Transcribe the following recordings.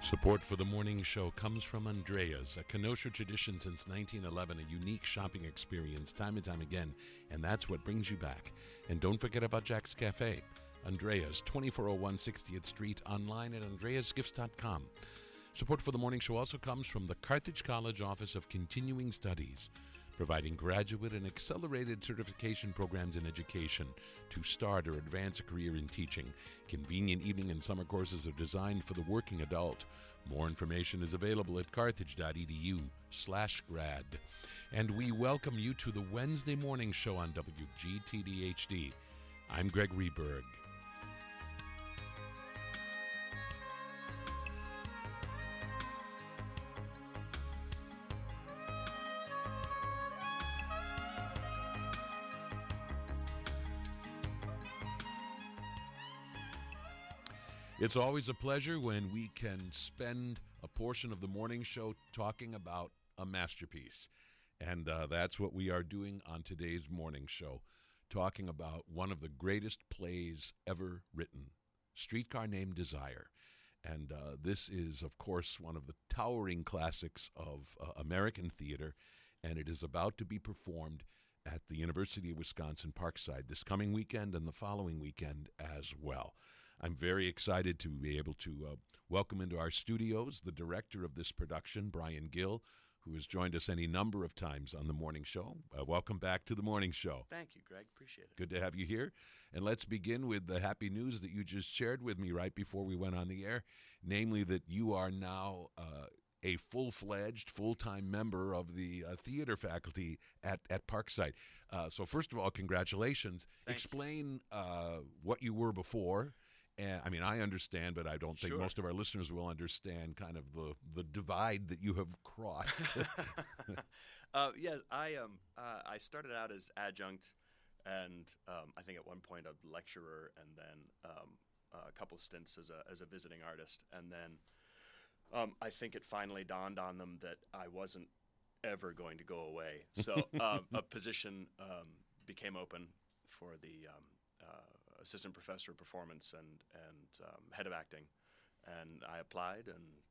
Support for the morning show comes from Andrea's, a Kenosha tradition since 1911, a unique shopping experience time and time again, and that's what brings you back. And don't forget about Jack's Cafe. Andrea's, 2401 60th Street, online at andreasgifts.com. Support for the morning show also comes from the Carthage College Office of Continuing Studies, providing graduate and accelerated certification programs in education to start or advance a career in teaching. Convenient evening and summer courses are designed for the working adult. More information is available at carthage.edu/grad. And we welcome you to the Wednesday morning show on WGTD-HD. I'm Greg Rehberg. It's always a pleasure when we can spend a portion of the morning show talking about a masterpiece. And that's what we are doing on today's morning show, talking about one of the greatest plays ever written, Streetcar Named Desire. And this is, of course, one of the towering classics of American theater, and it is about to be performed at the University of Wisconsin Parkside this coming weekend and the following weekend as well. I'm very excited to be able to welcome into our studios the director of this production, Brian Gill, who has joined us any number of times on the morning show. Welcome back to the morning show. Thank you, Greg. Appreciate it. Good to have you here. And let's begin with the happy news that you just shared with me right before we went on the air, namely that you are now a full-fledged, full-time member of the theater faculty at Parkside. So first of all, congratulations. Explain what you were before. And I mean, I understand, but I don't think most of our listeners will understand kind of the divide that you have crossed. Yes, I started out as adjunct, and I think at one point a lecturer, and then a couple of stints as a visiting artist, and then I think it finally dawned on them that I wasn't ever going to go away. So a position became open for the assistant professor of performance and head of acting, and I applied and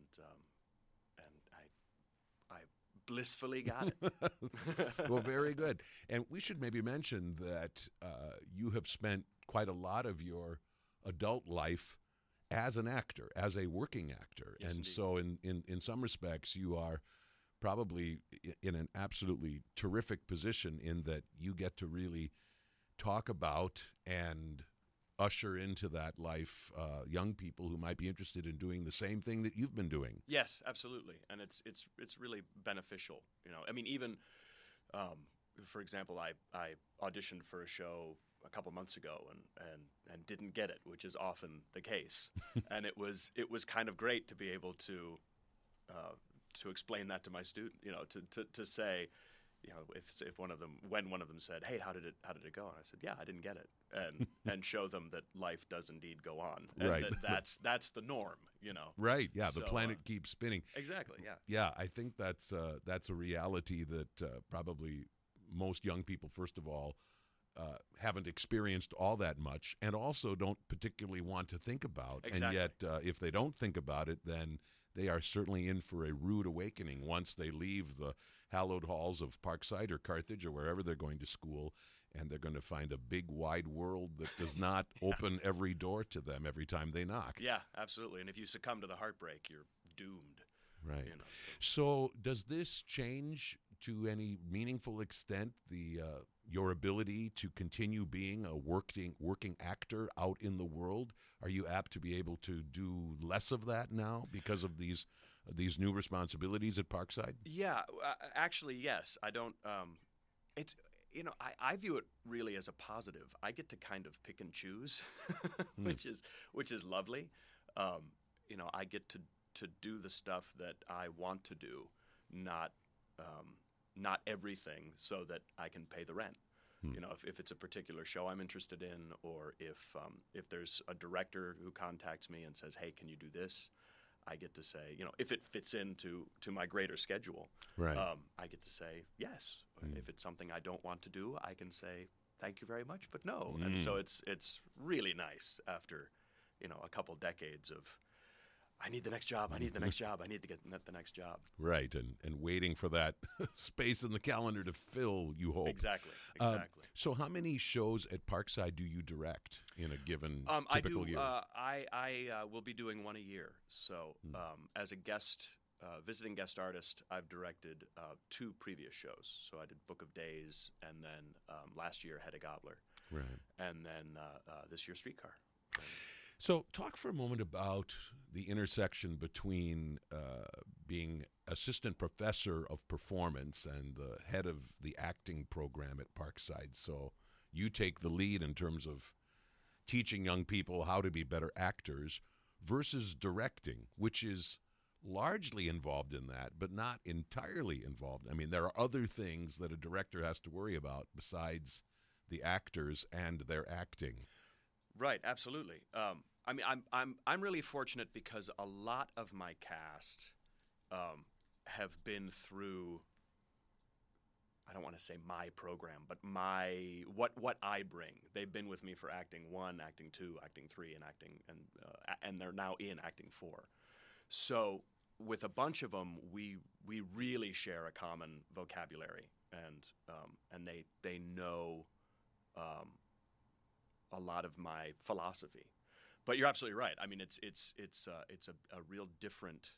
I blissfully got it. Well, very good. And we should maybe mention that you have spent quite a lot of your adult life as an actor, as a working actor. Yes, and indeed. So in some respects, you are probably in an absolutely terrific position in that you get to really talk about and usher into that life young people who might be interested in doing the same thing that you've been doing. Yes, absolutely, and it's really beneficial. You know, I mean, even for example, I auditioned for a show a couple months ago and didn't get it, which is often the case. And it was kind of great to be able to explain that to my student, you know, to say, you know, when one of them said, "Hey, how did it go?" And I said, "Yeah, I didn't get it," and show them that life does indeed go on, and right? That's the norm, you know. Right? Yeah, so, the planet keeps spinning. Exactly. Yeah. Yeah, I think that's a reality that probably most young people, first of all, haven't experienced all that much, and also don't particularly want to think about. Exactly. And yet, if they don't think about it, then they are certainly in for a rude awakening once they leave the hallowed halls of Parkside or Carthage or wherever they're going to school, and they're going to find a big, wide world that does not open every door to them every time they knock. Yeah, absolutely. And if you succumb to the heartbreak, you're doomed. Right. You know, so does this change to any meaningful extent your ability to continue being a working actor out in the world? Are you apt to be able to do less of that now because of these new responsibilities at Parkside? Yeah, actually, yes. I don't. It's I view it really as a positive. I get to kind of pick and choose, which is lovely. I get to do the stuff that I want to do, not everything, so that I can pay the rent. You know, if it's a particular show I'm interested in, or if there's a director who contacts me and says, "Hey, can you do this?" I get to say, you know, if it fits into my greater schedule, right. I get to say yes. If it's something I don't want to do, I can say thank you very much, but no. And so it's really nice after, a couple decades of I need the next job. I need the next job. I need to get the next job. Right, and waiting for that space in the calendar to fill, you hope. Exactly. So how many shows at Parkside do you direct in a given typical year? I will be doing one a year. So as a guest, visiting guest artist, I've directed 2 previous shows. So I did Book of Days, and then last year Hedda Gabler. Right. And then this year Streetcar. So talk for a moment about the intersection between being assistant professor of performance and the head of the acting program at Parkside. So you take the lead in terms of teaching young people how to be better actors versus directing, which is largely involved in that, but not entirely involved. I mean, there are other things that a director has to worry about besides the actors and their acting. Right, absolutely. I mean, I'm really fortunate because a lot of my cast have been through. I don't want to say my program, but what I bring. They've been with me for acting 1, acting 2, acting 3, and they're now in acting 4. So with a bunch of them, we really share a common vocabulary, and they know a lot of my philosophy. But you're absolutely right. I mean, it's a real different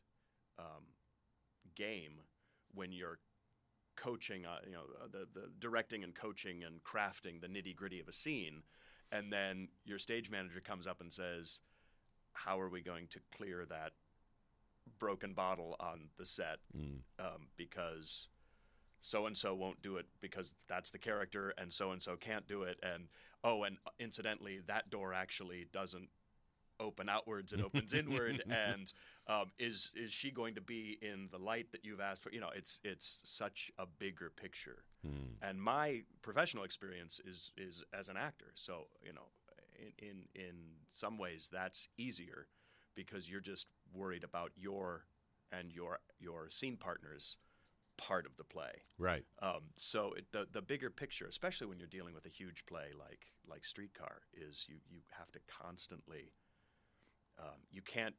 game when you're coaching, the directing and coaching and crafting the nitty-gritty of a scene, and then your stage manager comes up and says, how are we going to clear that broken bottle on the set because so-and-so won't do it because that's the character, and so-and-so can't do it, and incidentally, that door actually doesn't open outwards, it opens inward, and is she going to be in the light that you've asked for? It's such a bigger picture. And my professional experience is as an actor, so in some ways that's easier because you're just worried about your scene partner's part of the play. Right. So the bigger picture, especially when you're dealing with a huge play like Streetcar, is you have to constantly you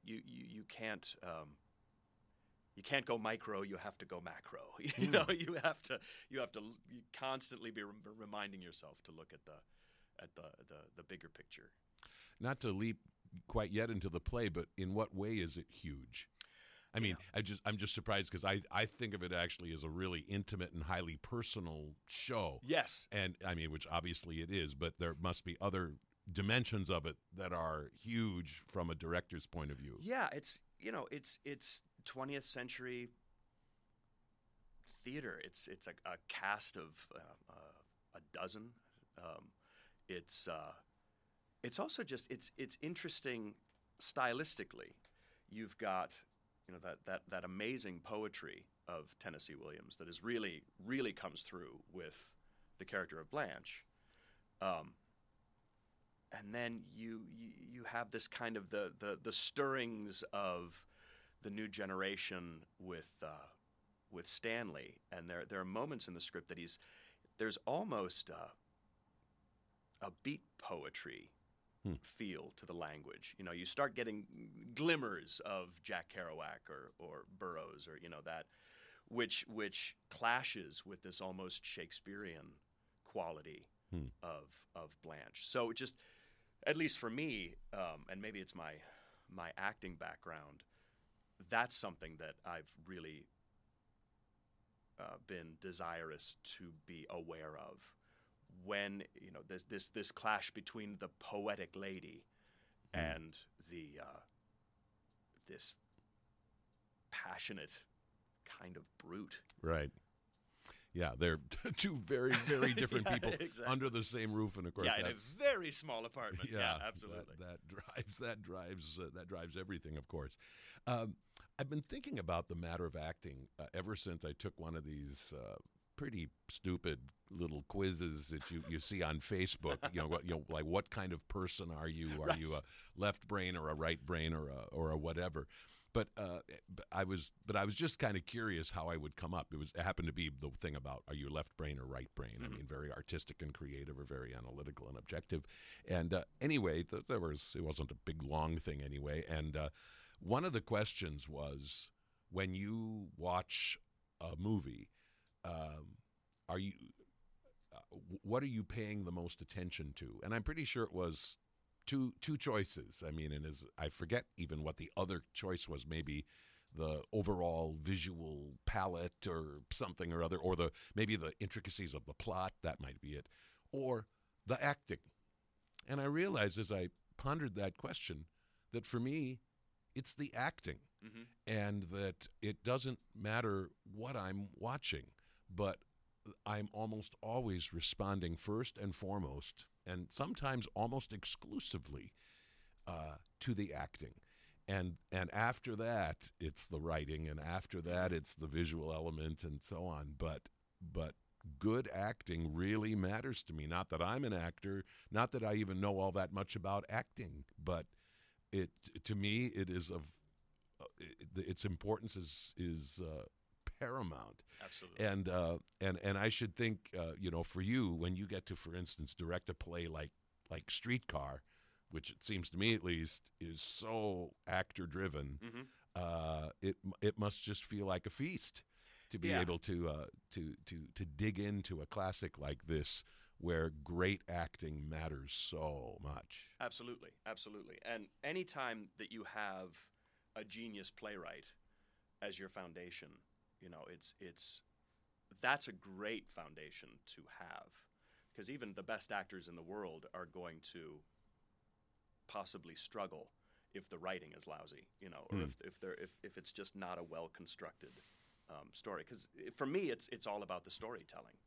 can't go micro. You have to go macro. You have to constantly be reminding yourself to look at the bigger picture. Not to leap quite yet into the play, but in what way is it huge? I mean, I'm just surprised because I think of it actually as a really intimate and highly personal show. Yes. And I mean, which obviously it is, but there must be other dimensions of it that are huge from a director's point of view. Yeah, it's 20th century theater. It's a cast of a dozen. It's also just it's interesting stylistically. You've got that amazing poetry of Tennessee Williams that is really comes through with the character of Blanche. And then you have this kind of the stirrings of the new generation with Stanley, and there are moments in the script that there's almost a beat poetry feel to the language. You start getting glimmers of Jack Kerouac or Burroughs or that, which clashes with this almost Shakespearean quality of Blanche. So just, at least for me, and maybe it's my acting background, that's something that I've really been desirous to be aware of. When there's this clash between the poetic lady and this passionate kind of brute. Right. Yeah, they're two very, very different people exactly. under the same roof, and of course, in a very small apartment. Yeah, absolutely. That drives everything, of course. I've been thinking about the matter of acting ever since I took one of these pretty stupid little quizzes that you see on Facebook. Like what kind of person are you? Are you a left brain or a right brain or a whatever? But I was just kind of curious how I would come up. It happened to be the thing about, are you left brain or right brain? I mean, very artistic and creative, or very analytical and objective. And anyway, it wasn't a big long thing anyway. And one of the questions was, when you watch a movie, are you what are you paying the most attention to? And I'm pretty sure it was two choices. I mean, and I forget even what the other choice was. Maybe the overall visual palette or something or other, or maybe the intricacies of the plot. That might be it, or the acting. And I realized as I pondered that question that for me, it's the acting, and that it doesn't matter what I'm watching, but I'm almost always responding first and foremost, and sometimes almost exclusively, to the acting. And after that, it's the writing, and after that, it's the visual element, and so on. But good acting really matters to me. Not that I'm an actor, not that I even know all that much about acting, but to me, it is of its importance is paramount. Absolutely. And I should think, for you, when you get to, for instance, direct a play like Streetcar, which it seems to me at least is so actor driven, it must just feel like a feast to be able to dig into a classic like this, where great acting matters so much. Absolutely. And anytime that you have a genius playwright as your foundation, that's a great foundation to have, because even the best actors in the world are going to possibly struggle if the writing is lousy, or if it's just not a well constructed story. Because for me, it's all about the storytelling,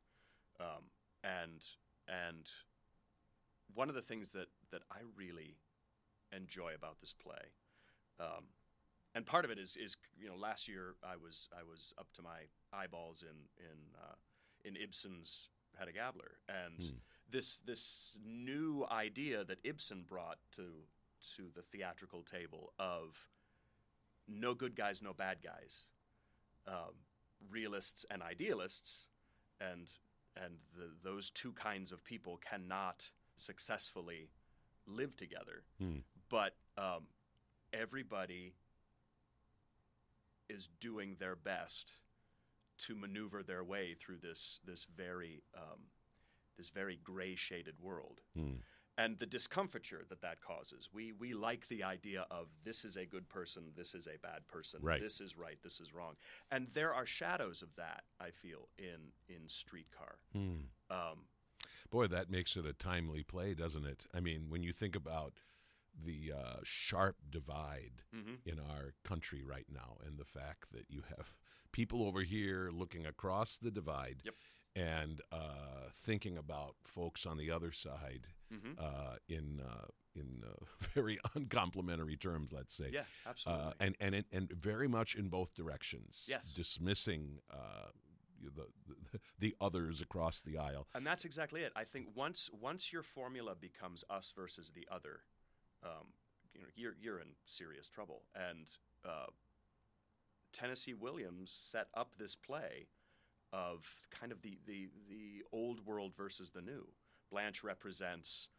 and one of the things that I really enjoy about this play, and part of it is last year I was up to my eyeballs in Ibsen's Hedda Gabler, and this new idea that Ibsen brought to the theatrical table of no good guys, no bad guys, realists and idealists, and those two kinds of people cannot successfully live together. But everybody is doing their best to maneuver their way through this very gray shaded world. And the discomfiture that causes. We like the idea of this is a good person, this is a bad person, right. This is right, this is wrong. And there are shadows of that, I feel, in Streetcar. Boy, that makes it a timely play, doesn't it? I mean, when you think about the sharp divide in our country right now, and the fact that you have people over here looking across the divide, and thinking about folks on the other side in very uncomplimentary terms, let's say. Yeah, absolutely. And very much in both directions. Yes. Dismissing the others across the aisle. And that's exactly it. I think once your formula becomes us versus the other, you're in serious trouble. And Tennessee Williams set up this play of kind of the old world versus the new. Blanche represents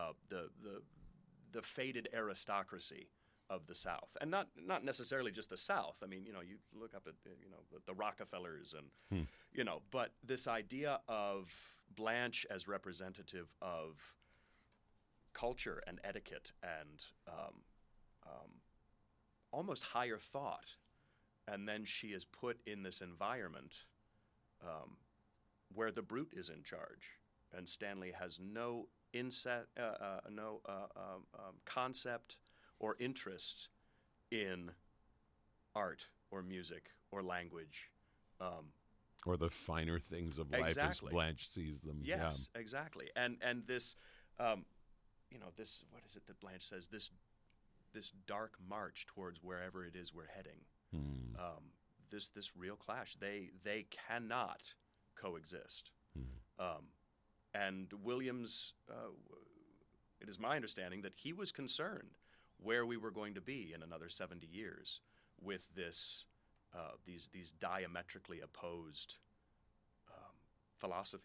the faded aristocracy of the South, and not necessarily just the South. I mean, you look up at the Rockefellers, and but this idea of Blanche as representative of culture and etiquette and almost higher thought, and then she is put in this environment where the brute is in charge, and Stanley has no concept or interest in art or music or language. Or the finer things of life as Blanche sees them. Yes, exactly. And this, this, what is it that Blanche says? This dark march towards wherever it is we're heading. This real clash. They cannot coexist. And Williams, it is my understanding that he was concerned where we were going to be in another 70 years with this these diametrically opposed philosophies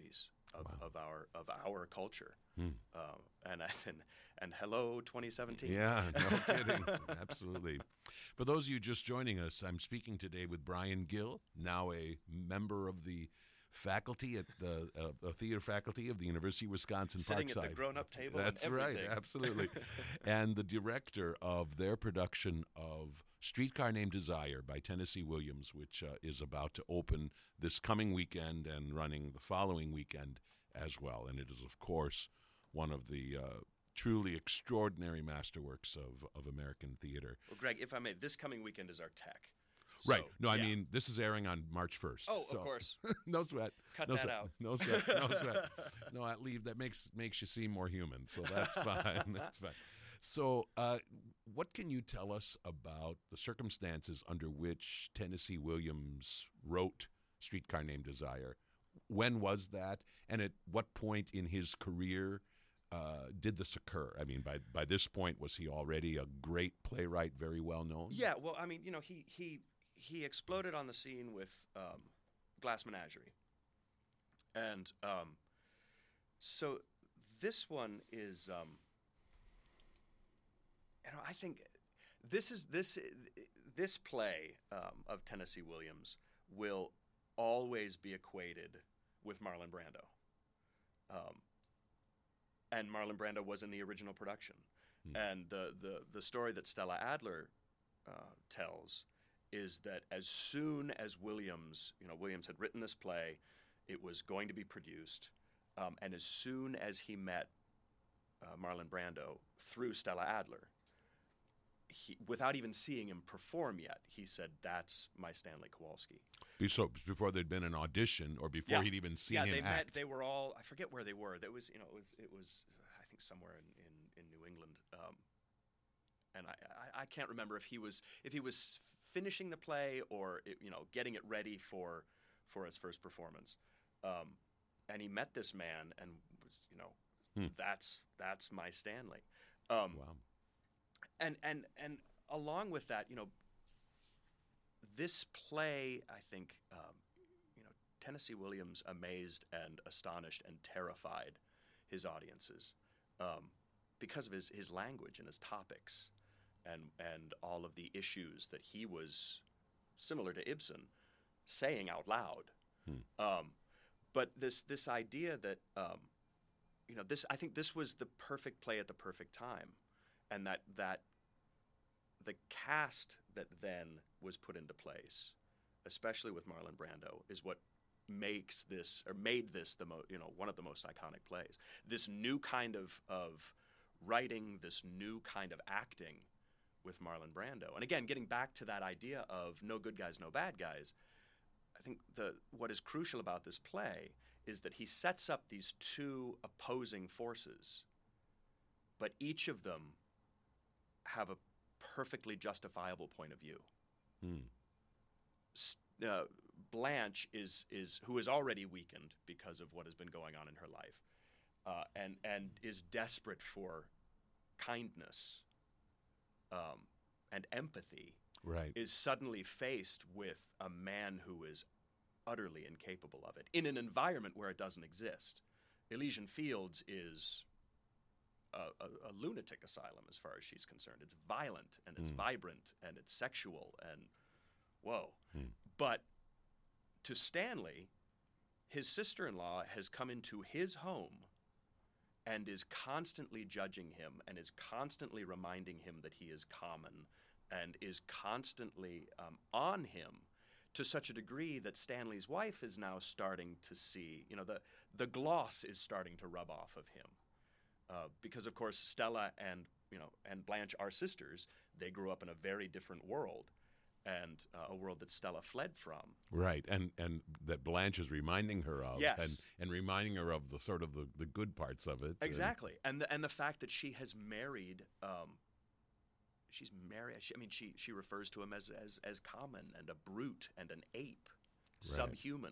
of our culture. Hmm. And hello 2017. Yeah, no kidding. Absolutely. For those of you just joining us, I'm speaking today with Brian Gill, now a member of the faculty at the theater faculty of the University of Wisconsin Sitting Parkside. at the grown-up table. That's and right, everything. absolutely. And the director of their production of Streetcar Named Desire by Tennessee Williams, which is about to open this coming weekend and running the following weekend as well. And it is, of course, one of the truly extraordinary masterworks of American theater. Well, Greg, if I may, this coming weekend is our tech. Right. So, No, I yeah. mean, this is airing on March 1st. Oh, so of course. no sweat. Cut no that sweat. out. No sweat. No sweat. No, that makes you seem more human. So that's fine. That's fine. So, what can you tell us about the circumstances under which Tennessee Williams wrote Streetcar Named Desire? When was that? And at what point in his career did this occur? I mean, by this point, was he already a great playwright, very well known? Yeah, well, I mean, he exploded on the scene with Glass Menagerie. And so this one is, I think this play of Tennessee Williams will always be equated with Marlon Brando. And Marlon Brando was in the original production. And the story that Stella Adler tells is that as soon as Williams had written this play, it was going to be produced, and as soon as he met Marlon Brando through Stella Adler, without even seeing him perform yet, he said, "That's my Stanley Kowalski." So before there'd been an audition, or before he'd even seen him they act. met. They were all, I forget where they were. It was I think somewhere in New England, and I can't remember if he was finishing the play or getting it ready for its first performance. And he met this man and was that's my Stanley. Wow. And along with that, this play, I think, Tennessee Williams amazed and astonished and terrified his audiences because of his language and his topics and all of the issues that he was, similar to Ibsen, saying out loud. But this idea that I think this was the perfect play at the perfect time, and that the cast that then was put into place, especially with Marlon Brando, is what made this one of the most iconic plays. This new kind of writing, this new kind of acting with Marlon Brando. And again, getting back to that idea of no good guys, no bad guys, I think what is crucial about this play is that he sets up these two opposing forces, but each of them have a perfectly justifiable point of view. Blanche is who is already weakened because of what has been going on in her life, and is desperate for kindness and empathy. Right. Is suddenly faced with a man who is utterly incapable of it in an environment where it doesn't exist. Elysian Fields is a lunatic asylum as far as she's concerned. It's violent and it's vibrant and it's sexual and whoa. But to Stanley, his sister-in-law has come into his home and is constantly judging him and is constantly reminding him that he is common and is constantly on him to such a degree that Stanley's wife is now starting to see, the gloss is starting to rub off of him. Because, of course, Stella and Blanche are sisters. They grew up in a very different world, and a world that Stella fled from. Right, and that Blanche is reminding her of, yes. and reminding her of the sort of the good parts of it. Exactly, and the fact that she has married. She's married. She refers to him as common and a brute and an ape, subhuman.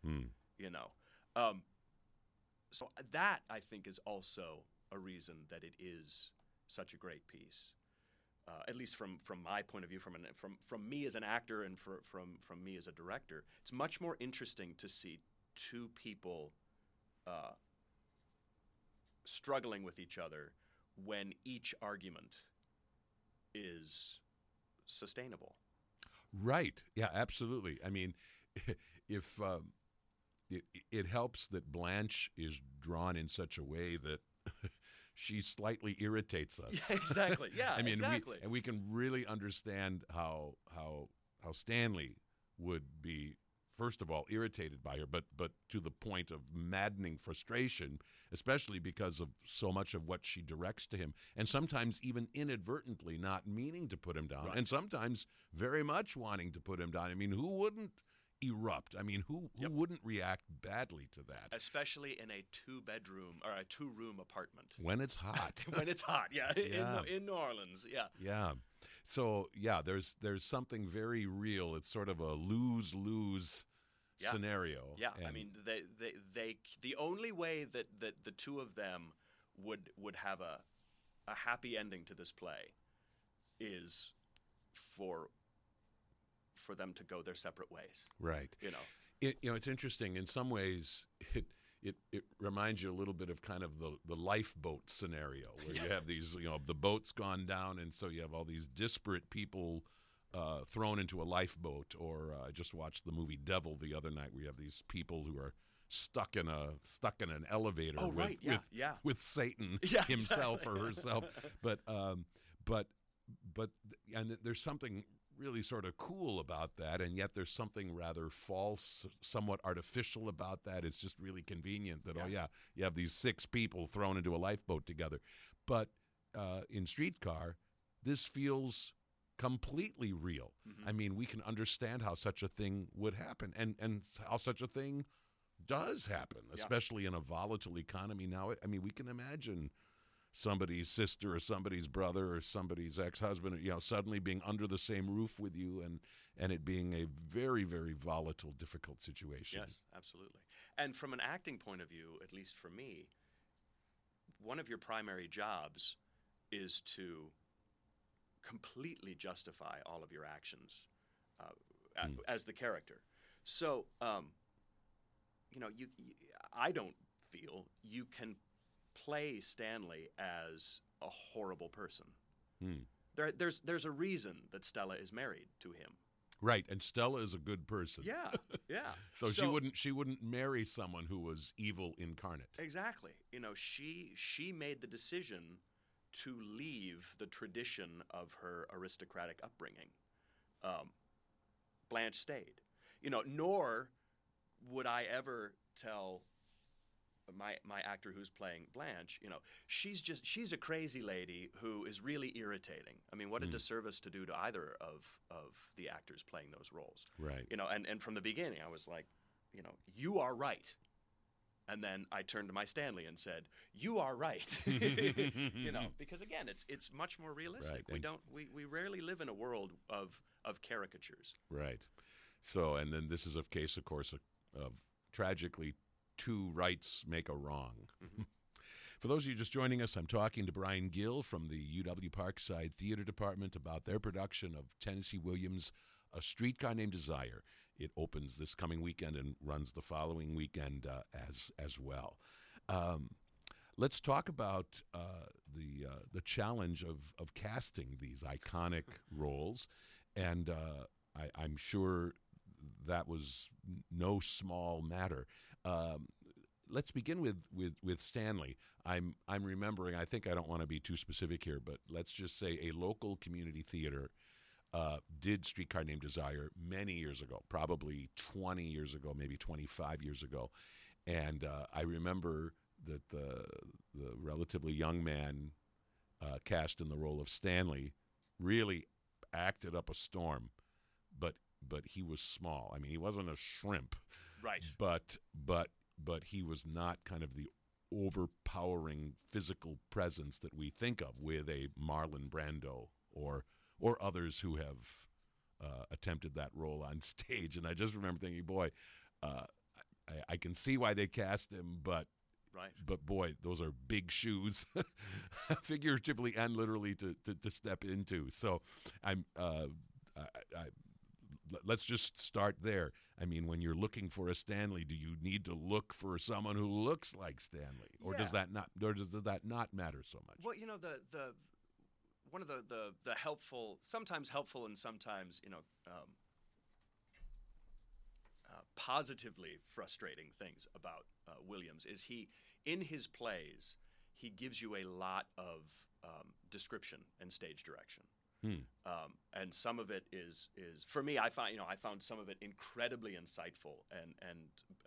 So that I think is also a reason that it is such a great piece. At least from my point of view, from me as an actor and from me as a director, it's much more interesting to see two people uh, struggling with each other when each argument is sustainable. Right. Yeah, absolutely. I mean, if it helps that Blanche is drawn in such a way that she slightly irritates us. Yeah, exactly. Yeah, I mean, exactly. we can really understand how Stanley would be, first of all, irritated by her, but to the point of maddening frustration, especially because of so much of what she directs to him, and sometimes even inadvertently not meaning to put him down, Right. and sometimes very much wanting to put him down. I mean, who wouldn't erupt? I mean, who wouldn't react badly to that? Especially in a two-bedroom or a two-room apartment. When it's hot. When it's hot, yeah. Yeah. In New Orleans, yeah. Yeah. So, yeah, there's something very real. It's sort of a lose-lose Yeah. scenario. Yeah, I And- mean, they the only way that the two of them would have a happy ending to this play is for them to go their separate ways. right. You know, It's interesting. In some ways, it reminds you a little bit of kind of the lifeboat scenario where you have these, the boat's gone down, and so you have all these disparate people thrown into a lifeboat. Or I just watched the movie Devil the other night, where you have these people who are stuck in an elevator Oh, with, right, yeah, yeah. with Satan Yeah, himself exactly. or herself. But there's something really sort of cool about that, and yet there's something rather false, somewhat artificial about that. It's just really convenient that, you have these 6 people thrown into a lifeboat together. But in Streetcar, this feels completely real. Mm-hmm. I mean, we can understand how such a thing would happen, and how such a thing does happen, especially in a volatile economy now. I mean, we can imagine somebody's sister or somebody's brother or somebody's ex-husband, suddenly being under the same roof with you, and it being a very, very volatile, difficult situation. Yes, absolutely. And from an acting point of view, at least for me, one of your primary jobs is to completely justify all of your actions as the character. So, I don't feel you can play Stanley as a horrible person. There's a reason that Stella is married to him. Right, and Stella is a good person. Yeah, yeah. So she wouldn't marry someone who was evil incarnate. Exactly. She made the decision to leave the tradition of her aristocratic upbringing. Blanche stayed. Nor would I ever tell my actor who's playing Blanche, she's a crazy lady who is really irritating. I mean, what a disservice to do to either of the actors playing those roles. Right. And from the beginning, I was like, you are right. And then I turned to my Stanley and said, "You are right." Because again, it's much more realistic. Right. We rarely live in a world of caricatures. Right. So, and then this is a case, of course, of tragically 2 rights make a wrong. Mm-hmm. For those of you just joining us, I'm talking to Brian Gill from the UW Parkside Theater Department about their production of Tennessee Williams' A Streetcar Named Desire. It opens this coming weekend and runs the following weekend as well. Let's talk about the challenge of casting these iconic roles, and I'm sure that was no small matter. Let's begin with Stanley. I'm remembering. I think I don't want to be too specific here, but let's just say a local community theater did Streetcar Named Desire many years ago, probably 20 years ago, maybe 25 years ago, and I remember that the relatively young man cast in the role of Stanley really acted up a storm, but he was small. I mean, he wasn't a shrimp, Right. But he was not kind of the overpowering physical presence that we think of with a Marlon Brando or others who have attempted that role on stage. And I just remember thinking, boy, I can see why they cast him, but Right. But boy, those are big shoes, figuratively and literally to step into. So I'm let's just start there. I mean, when you're looking for a Stanley, do you need to look for someone who looks like Stanley, or Yeah. does that not matter so much? Well, the one of the helpful, sometimes helpful and sometimes positively frustrating things about Williams is in his plays, he gives you a lot of description and stage direction. And some of it is for me. I found some of it incredibly insightful, and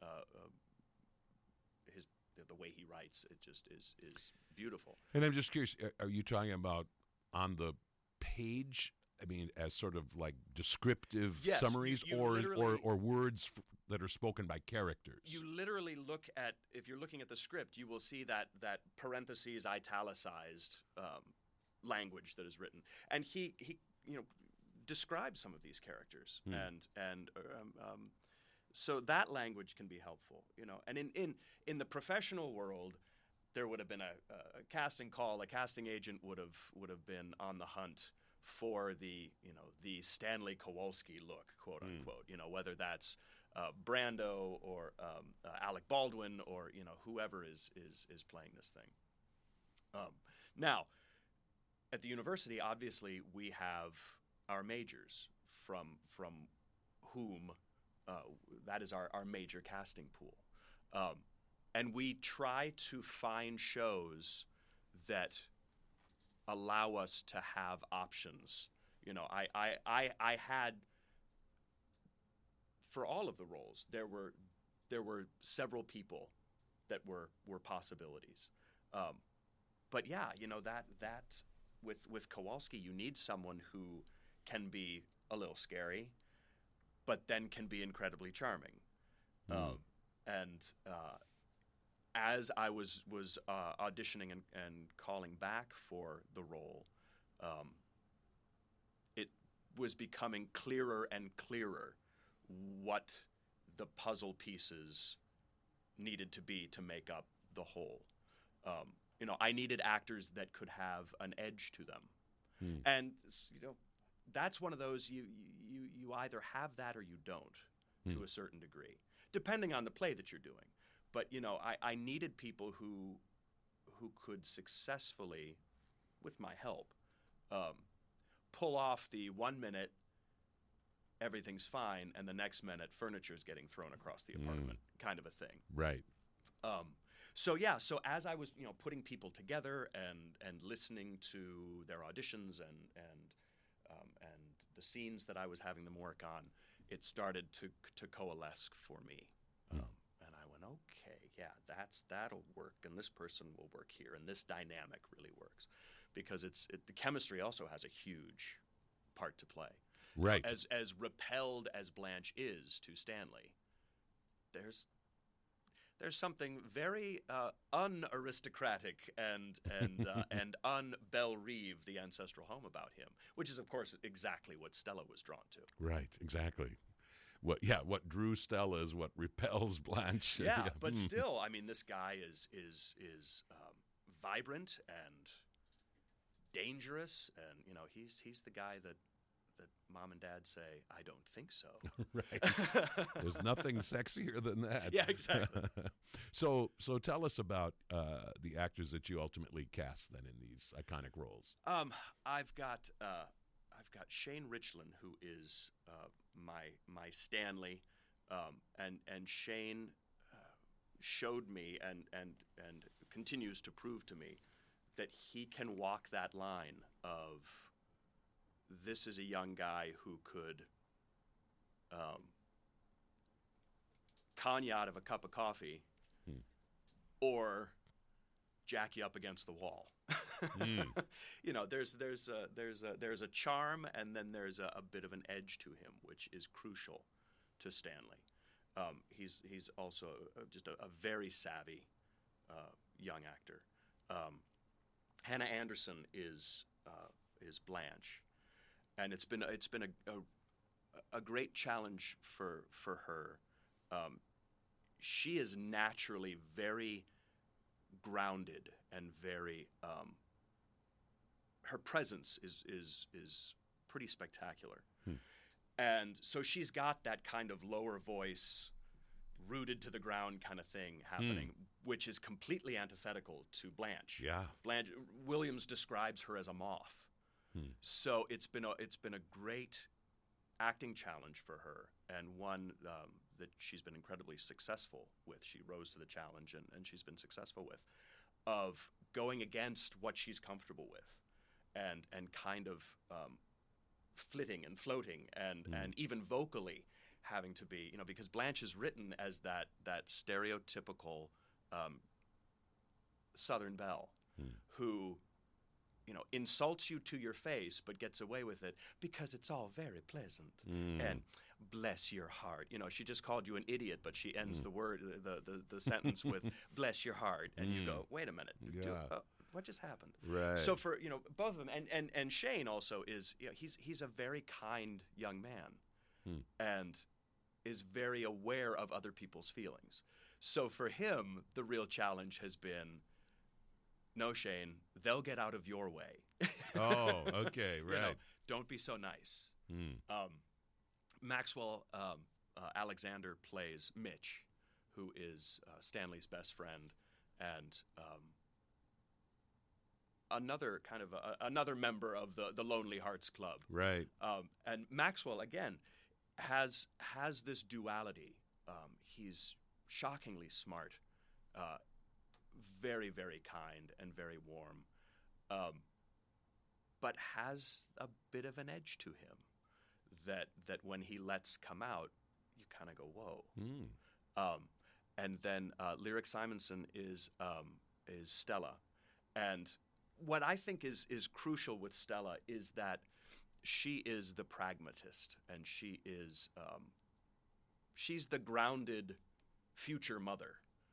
the way he writes, it just is beautiful. And I'm just curious, are you talking about on the page? I mean, as sort of like descriptive Yes, summaries, you or literally- words that are spoken by characters. You literally look at, if you're looking at the script, you will see that parentheses italicized language that is written, and he describes some of these characters, and so that language can be helpful, And in the professional world, there would have been a casting call. A casting agent would have been on the hunt for the Stanley Kowalski look, quote unquote. Whether that's Brando or Alec Baldwin or whoever is playing this thing. Now, at the university, obviously, we have our majors from whom that is our major casting pool. And we try to find shows that allow us to have options. I had, for all of the roles, there were several people that were possibilities. But yeah, that with Kowalski, you need someone who can be a little scary, but then can be incredibly charming. As I was auditioning and calling back for the role, it was becoming clearer and clearer what the puzzle pieces needed to be to make up the whole. I needed actors that could have an edge to them, and that's one of those you either have that or you don't, to a certain degree, depending on the play that you're doing. But I needed people who could successfully, with my help, pull off the 1 minute everything's fine and the next minute furniture's getting thrown across the apartment kind of a thing. Right. So as I was putting people together and listening to their auditions and the scenes that I was having them work on, it started to coalesce for me. And I went, okay, yeah, that'll work, and this person will work here, and this dynamic really works, because the chemistry also has a huge part to play. Right. As repelled as Blanche is to Stanley, there's something very unaristocratic and un-Belle Reeve, the ancestral home, about him, which is, of course, exactly what Stella was drawn to. Right, exactly. What drew Stella is what repels Blanche. Yeah, but still, I mean, this guy is vibrant and dangerous, and he's the guy that mom and dad say, I don't think so. Right. There's nothing sexier than that. Yeah, exactly. So tell us about the actors that you ultimately cast then in these iconic roles. I've got Shane Richland, who is my Stanley, and Shane showed me and continues to prove to me that he can walk that line of, this is a young guy who could con you out of a cup of coffee or jack you up against the wall. There's a charm, and then there's a bit of an edge to him, which is crucial to Stanley. He's also just a very savvy young actor. Hannah Anderson is Blanche. And it's been a great challenge for her. She is naturally very grounded and very. Her presence is pretty spectacular, And so she's got that kind of lower voice, rooted to the ground kind of thing happening, which is completely antithetical to Blanche. Yeah. Blanche Williams describes her as a moth. So it's been a great acting challenge for her, and one that she's been incredibly successful with. She rose to the challenge, and she's been successful with, of going against what she's comfortable with, and kind of flitting and floating, and even vocally having to be, because Blanche is written as that stereotypical Southern belle who, insults you to your face, but gets away with it because it's all very pleasant. And bless your heart. She just called you an idiot, but she ends the sentence with bless your heart, and you go, wait a minute, what just happened? Right. So for both of them, and Shane also is he's a very kind young man, and is very aware of other people's feelings. So for him, the real challenge has been, no, Shane, they'll get out of your way. Oh, okay, right. Don't be so nice. Maxwell Alexander plays Mitch, who is Stanley's best friend, and another member of the Lonely Hearts Club. Right. And Maxwell, again, has this duality. He's shockingly smart, very, very kind and very warm, but has a bit of an edge to him that when he lets come out, you kind of go, whoa. And then Lyric Simonson is Stella. And what I think is crucial with Stella is that she is the pragmatist, and she's the grounded future mother.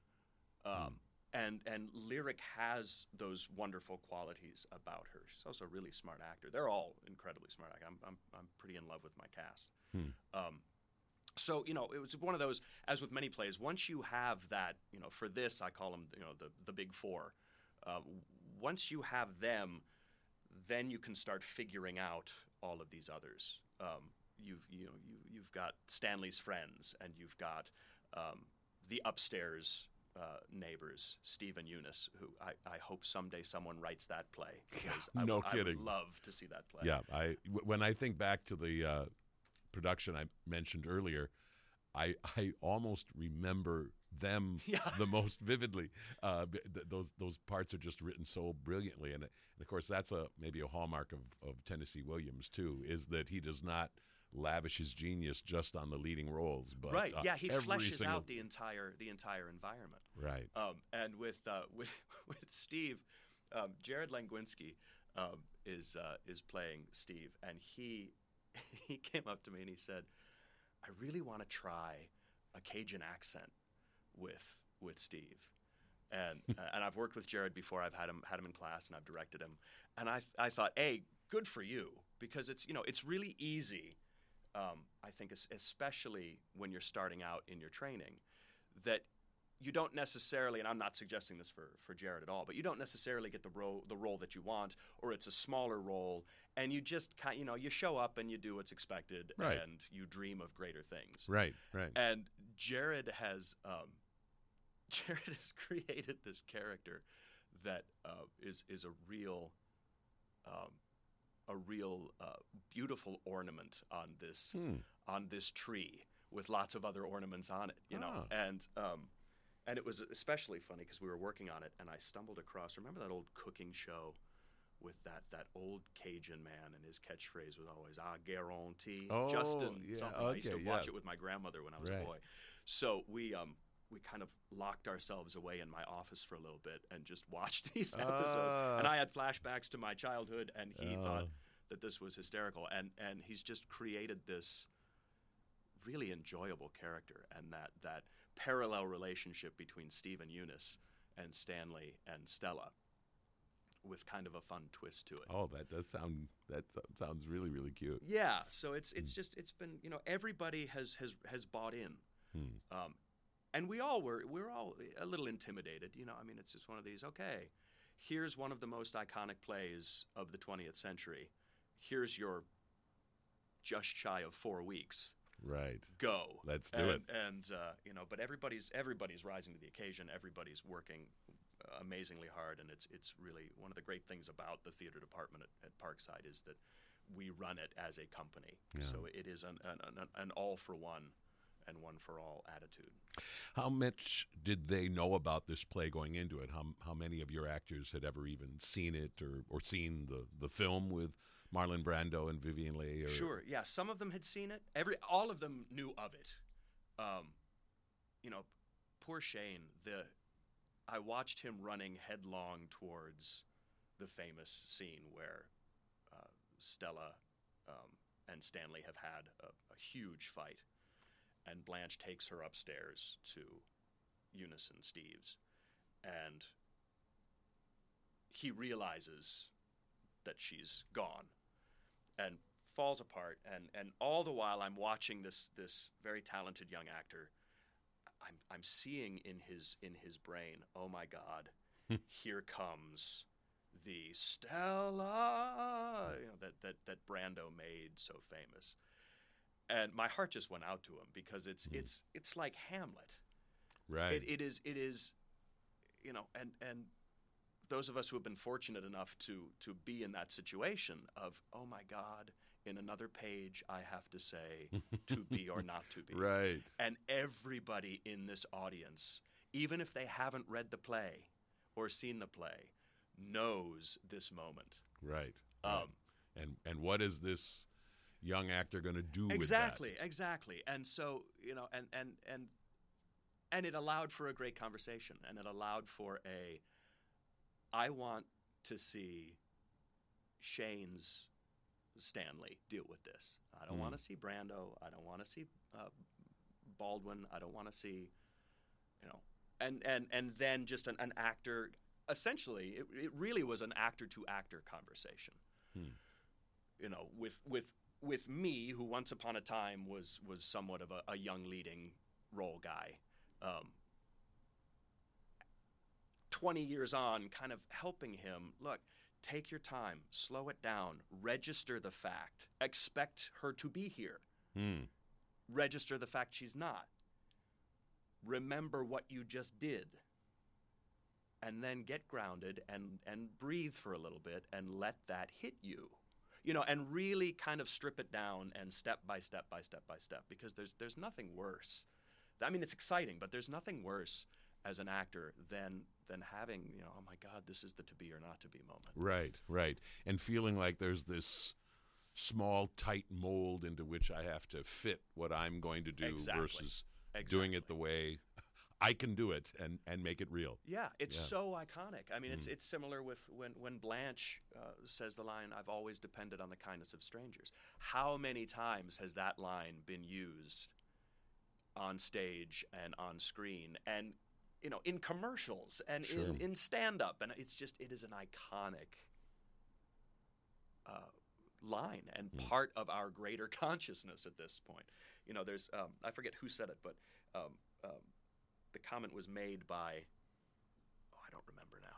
And Lyric has those wonderful qualities about her. She's also a really smart actor. They're all incredibly smart actors. I'm pretty in love with my cast. So it was one of those, as with many plays, once you have that, for this I call them the big four. Once you have them, then you can start figuring out all of these others. You've got Stanley's friends, and you've got the upstairs neighbors, Steve and Eunice, who I hope someday someone writes that play. Because I would love to see that play. Yeah, when I think back to the production I mentioned earlier, I almost remember them the most vividly. Those parts are just written so brilliantly, and of course that's maybe a hallmark of Tennessee Williams too, is that he does not lavish his genius just on the leading roles, but he fleshes out the entire environment. Right. And with Steve, Jared Langwinski is playing Steve, and he came up to me and he said, I really want to try a Cajun accent with Steve. And and I've worked with Jared before. I've had him in class, and I've directed him. And I thought, hey, good for you, because it's really easy. I think especially when you're starting out in your training, that you don't necessarily, and I'm not suggesting this for Jared at all, but you don't necessarily get the role that you want, or it's a smaller role, and you just you show up and you do what's expected, right, and you dream of greater things. Right. And Jared has created this character that is a real beautiful ornament on this tree with lots of other ornaments on it, and it was especially funny because we were working on it, and I stumbled across, remember that old cooking show with that old Cajun man, and his catchphrase was always guarantee. Oh, Justin, yeah, something. okay, I used to watch it with my grandmother when I was a boy. So we kind of locked ourselves away in my office for a little bit and just watched these episodes. And I had flashbacks to my childhood, and he thought that this was hysterical. And he's just created this really enjoyable character, and that parallel relationship between Steve and Eunice and Stanley and Stella, with kind of a fun twist to it. Oh, that sounds really, really cute. Yeah, so it's been, everybody has bought in. And we're all a little intimidated, it's just one of these, okay, here's one of the most iconic plays of the 20th century. Here's your just shy of 4 weeks. Right. Go. Let's do it. And but everybody's rising to the occasion. Everybody's working amazingly hard, and it's really one of the great things about the theater department at Parkside is that we run it as a company. Yeah. So it is an all for one and one for all attitude. How much did they know about this play going into it? How many of your actors had ever even seen it or seen the film with Marlon Brando and Vivien Leigh? Sure, yeah. Some of them had seen it. All of them knew of it. Poor Shane. I watched him running headlong towards the famous scene where Stella and Stanley have had a huge fight, and Blanche takes her upstairs to Eunice and Steve's, and he realizes that she's gone and falls apart, and all the while I'm watching this very talented young actor. I'm seeing in his brain, oh my God, here comes the Stella, that Brando made so famous, and my heart just went out to him because it's like Hamlet, right? It is, and those of us who have been fortunate enough to be in that situation of, oh my God, in another page I have to say to be or not to be. Right. And everybody in this audience, even if they haven't read the play or seen the play, knows this moment. Right. And what is this young actor going to do with that? Exactly. And so, and it allowed for a great conversation, and it allowed for I want to see Shane's Stanley deal with this. I don't want to see Brando. I don't want to see Baldwin. I don't want to see, and then just an actor. Essentially, it really was an actor-to-actor conversation. With me, who once upon a time was somewhat of a young leading role guy. 20 years on, kind of helping him, look, take your time, slow it down, register the fact, expect her to be here. Register the fact she's not. Remember what you just did. And then get grounded and breathe for a little bit and let that hit you. And really kind of strip it down and step by step by step by step, because there's nothing worse. I mean, it's exciting, but there's nothing worse as an actor than having, oh my God, this is the to be or not to be moment. Right. And feeling like there's this small, tight mold into which I have to fit what I'm going to do versus doing it the way I can do it and make it real. Yeah, it's so iconic. I mean, it's similar with when Blanche says the line, "I've always depended on the kindness of strangers." How many times has that line been used on stage and on screen and in commercials and in stand-up? And it is an iconic line and part of our greater consciousness at this point. There's I forget who said it, but the comment was made by, I don't remember now,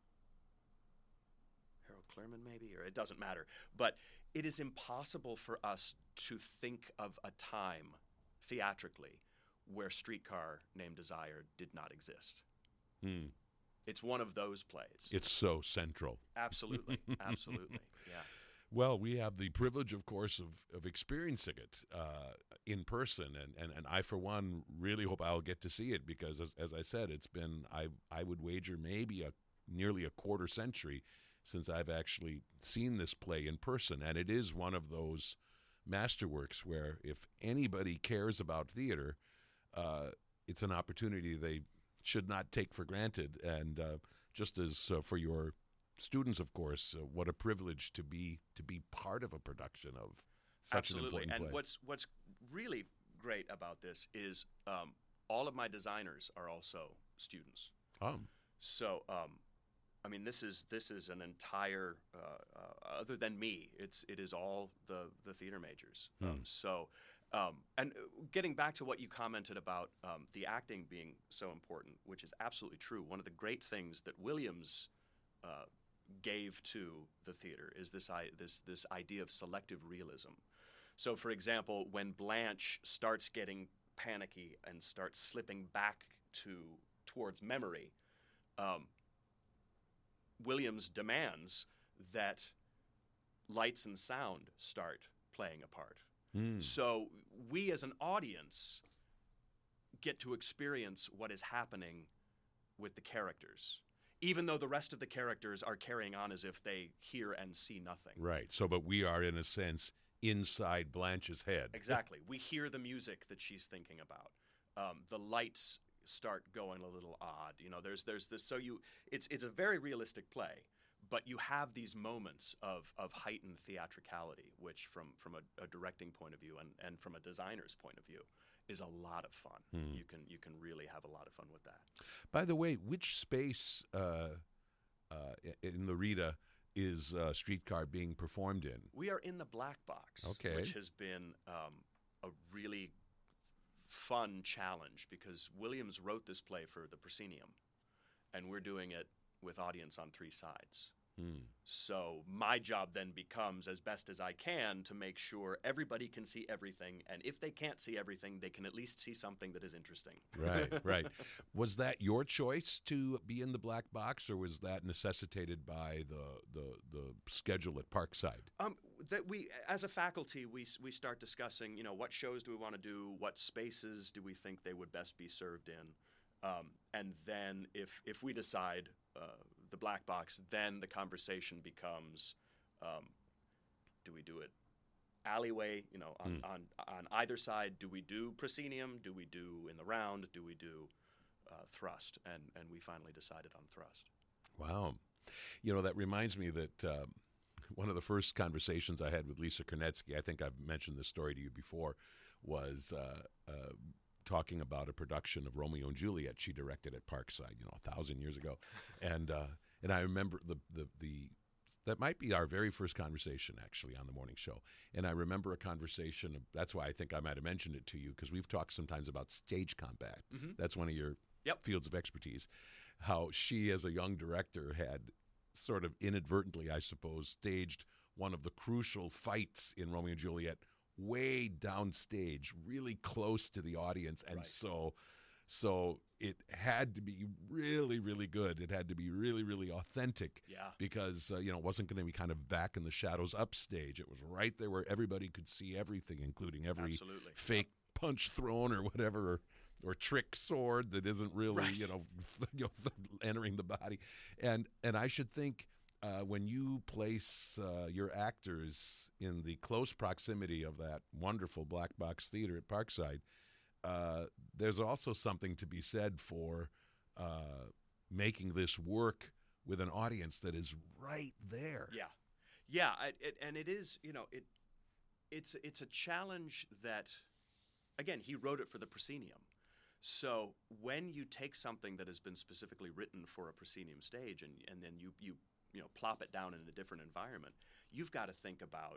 Harold Clurman maybe, or it doesn't matter. But it is impossible for us to think of a time theatrically where Streetcar Named Desire did not exist. It's one of those plays. It's so central. Absolutely. Yeah. Well, we have the privilege, of course, of experiencing it in person, and I, for one, really hope I'll get to see it because, as I said, it's been, I would wager maybe nearly a quarter century since I've actually seen this play in person, and it is one of those masterworks where if anybody cares about theater, it's an opportunity they should not take for granted, and just as for your students, of course, what a privilege to be part of a production of such an important play. And what's really great about this is all of my designers are also students. So I mean, this is an entire other than me, it is all the theater majors. And getting back to what you commented about the acting being so important, which is absolutely true. One of the great things that Williams gave to the theater is this idea of selective realism. So, for example, when Blanche starts getting panicky and starts slipping back towards memory, Williams demands that lights and sound start playing a part. So we as an audience get to experience what is happening with the characters, even though the rest of the characters are carrying on as if they hear and see nothing. Right. So, but we are, in a sense, inside Blanche's head. Exactly. We hear the music that she's thinking about. The lights start going a little odd. There's this. So it's a very realistic play, but you have these moments of heightened theatricality, which from a directing point of view and from a designer's point of view is a lot of fun. You can really have a lot of fun with that. By the way, which space in the Rita is Streetcar being performed in? We are in the Black Box, which has been a really fun challenge because Williams wrote this play for the proscenium, and we're doing it with audience on 3 sides. So my job then becomes, as best as I can, to make sure everybody can see everything, and if they can't see everything, they can at least see something that is interesting. Right. Was that your choice to be in the Black Box, or was that necessitated by the schedule at Parkside? That we, as a faculty, we start discussing, what shows do we want to do, what spaces do we think they would best be served in, and then if we decide the Black Box, then the conversation becomes, do we do it alleyway, on either side? Do we do proscenium? Do we do in the round? Do we do thrust? And we finally decided on thrust. Wow. That reminds me that one of the first conversations I had with Lisa Kernetsky, I think I've mentioned this story to you before, was talking about a production of Romeo and Juliet she directed at Parkside, 1,000 years ago, and I remember that might be our very first conversation actually on the morning show, and I remember a conversation. That's why I think I might have mentioned it to you, because we've talked sometimes about stage combat. That's one of your fields of expertise. How she, as a young director, had sort of inadvertently, I suppose, staged one of the crucial fights in Romeo and Juliet way downstage, really close to the audience, and so it had to be really, really good. It had to be really, really authentic, because it wasn't going to be kind of back in the shadows upstage. It was right there where everybody could see everything, including every fake punch thrown or whatever, or trick sword that isn't really entering the body, and I should think. When you place your actors in the close proximity of that wonderful Black Box Theater at Parkside, there's also something to be said for making this work with an audience that is right there. And it is, it's a challenge that, again, he wrote it for the proscenium. So when you take something that has been specifically written for a proscenium stage and then you plop it down in a different environment, you've got to think about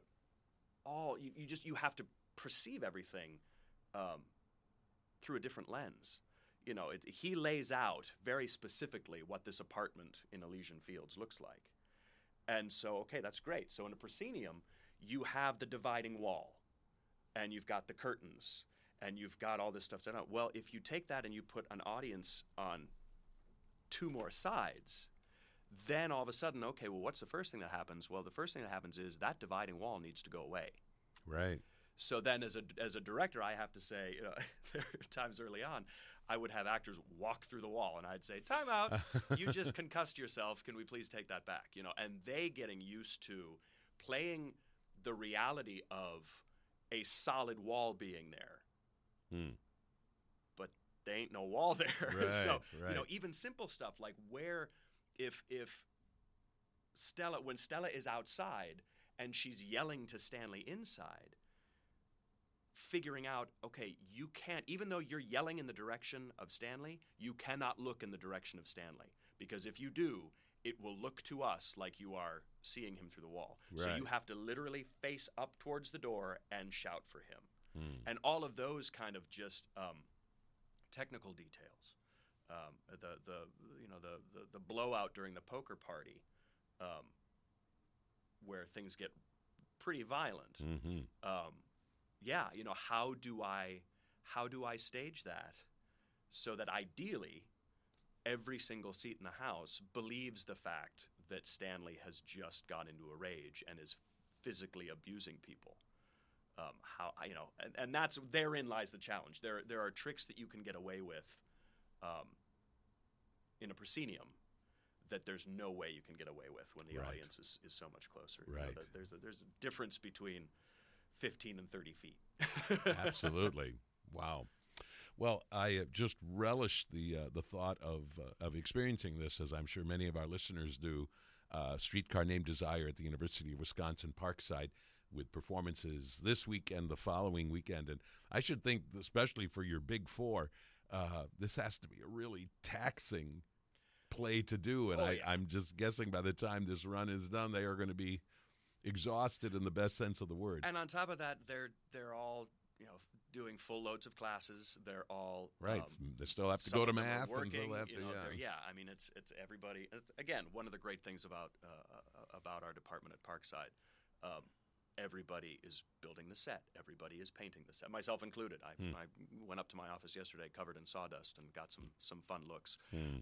you have to perceive everything through a different lens. He lays out very specifically what this apartment in Elysian Fields looks like. And so, okay, that's great. So in a proscenium, you have the dividing wall, and you've got the curtains, and you've got all this stuff set up. Well, if you take that and you put an audience on 2 more sides, then all of a sudden, okay, well, what's the first thing that happens? Well, the first thing that happens is that dividing wall needs to go away. Right. So then as a director, I have to say, there are times early on, I would have actors walk through the wall, and I'd say, time out, you just concussed yourself, can we please take that back? And they getting used to playing the reality of a solid wall being there. But there ain't no wall there. Right, so, right. Even simple stuff like where, if Stella, when Stella is outside and she's yelling to Stanley inside, figuring out, okay, you can't, even though you're yelling in the direction of Stanley, you cannot look in the direction of Stanley, because if you do, it will look to us like you are seeing him through the wall. Right. So you have to literally face up towards the door and shout for him. And all of those kind of just technical details. The blowout during the poker party, where things get pretty violent. how do I stage that so that ideally every single seat in the House believes the fact that Stanley has just gone into a rage and is physically abusing people. And that's therein lies the challenge. There are tricks that you can get away with in a proscenium that there's no way you can get away with when the audience is so much closer. Right. There's a difference between 15 and 30 feet. Absolutely. Wow. Well, I just relish the thought of experiencing this, as I'm sure many of our listeners do. Streetcar Named Desire at the University of Wisconsin Parkside, with performances this weekend, the following weekend. And I should think, especially for your Big Four, this has to be a really taxing play to do. And I'm just guessing by the time this run is done, they are going to be exhausted in the best sense of the word. And on top of that, they're all doing full loads of classes. They're all right. They still have to go to math, working, and still have to. I mean, it's everybody. Again, one of the great things about our department at Parkside. Everybody is building the set. Everybody is painting the set, myself included. I went up to my office yesterday covered in sawdust and got some fun looks.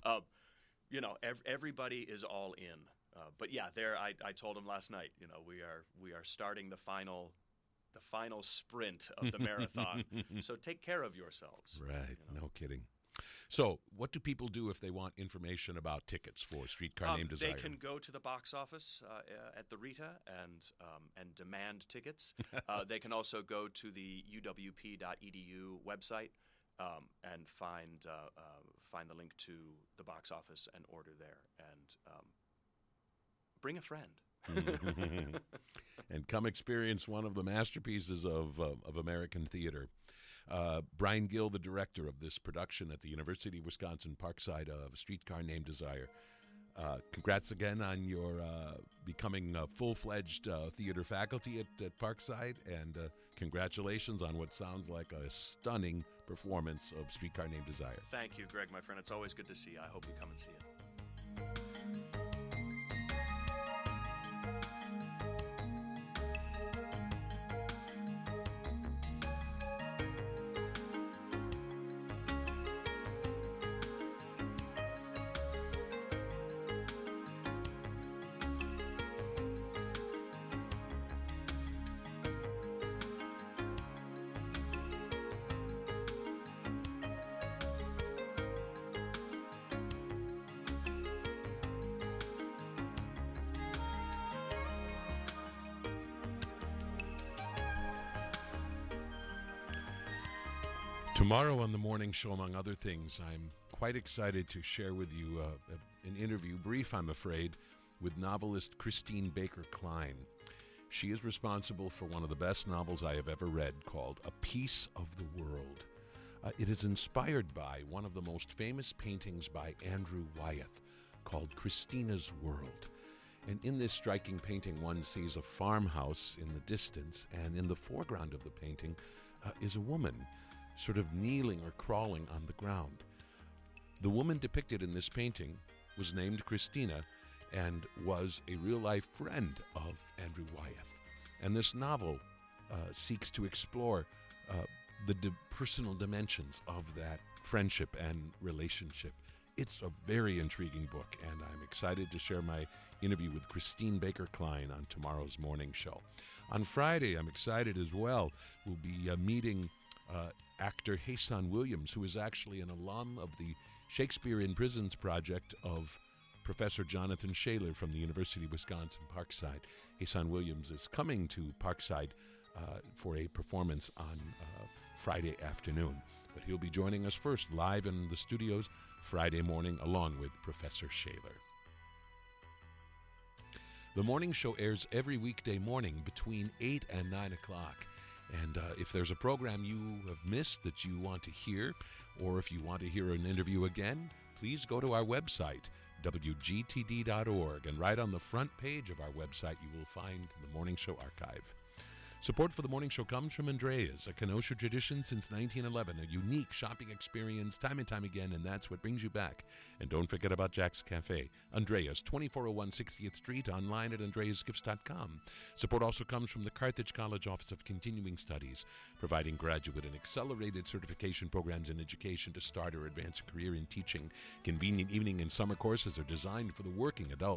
Everybody is all in. But yeah, I told him last night. We are starting the final sprint of the marathon. So take care of yourselves. Right. No kidding. So, what do people do if they want information about tickets for Streetcar Named Desire? They can go to the box office at the Rita and demand tickets. They can also go to the uwp.edu website and find the link to the box office and order there. And bring a friend. And come experience one of the masterpieces of American theater. Brian Gill, the director of this production at the University of Wisconsin Parkside of Streetcar Named Desire. Congrats again on your becoming a full-fledged theater faculty at Parkside, and congratulations on what sounds like a stunning performance of Streetcar Named Desire. Thank you, Greg, my friend. It's always good to see you. I hope you come and see it. Tomorrow on the morning show, among other things, I'm quite excited to share with you an interview, brief I'm afraid, with novelist Christine Baker Klein. She is responsible for one of the best novels I have ever read, called A Piece of the World. It is inspired by one of the most famous paintings by Andrew Wyeth, called Christina's World. And in this striking painting, one sees a farmhouse in the distance, and in the foreground of the painting is a woman sort of kneeling or crawling on the ground. The woman depicted in this painting was named Christina and was a real-life friend of Andrew Wyeth. And this novel seeks to explore the personal dimensions of that friendship and relationship. It's a very intriguing book, and I'm excited to share my interview with Christine Baker Klein on tomorrow's morning show. On Friday, I'm excited as well. We'll be meeting actor Hasan Williams, who is actually an alum of the Shakespeare in Prisons project of Professor Jonathan Shaler from the University of Wisconsin Parkside. Hasan Williams is coming to Parkside for a performance on Friday afternoon. But he'll be joining us first live in the studios Friday morning along with Professor Shaler. The morning show airs every weekday morning between 8 and 9 o'clock. And if there's a program you have missed that you want to hear, or if you want to hear an interview again, please go to our website, wgtd.org, and right on the front page of our website you will find the Morning Show archive. Support for the morning show comes from Andrea's, a Kenosha tradition since 1911, a unique shopping experience time and time again, and that's what brings you back. And don't forget about Jack's Cafe. Andrea's, 2401 60th Street, online at andreasgifts.com. Support also comes from the Carthage College Office of Continuing Studies, providing graduate and accelerated certification programs in education to start or advance a career in teaching. Convenient evening and summer courses are designed for the working adult.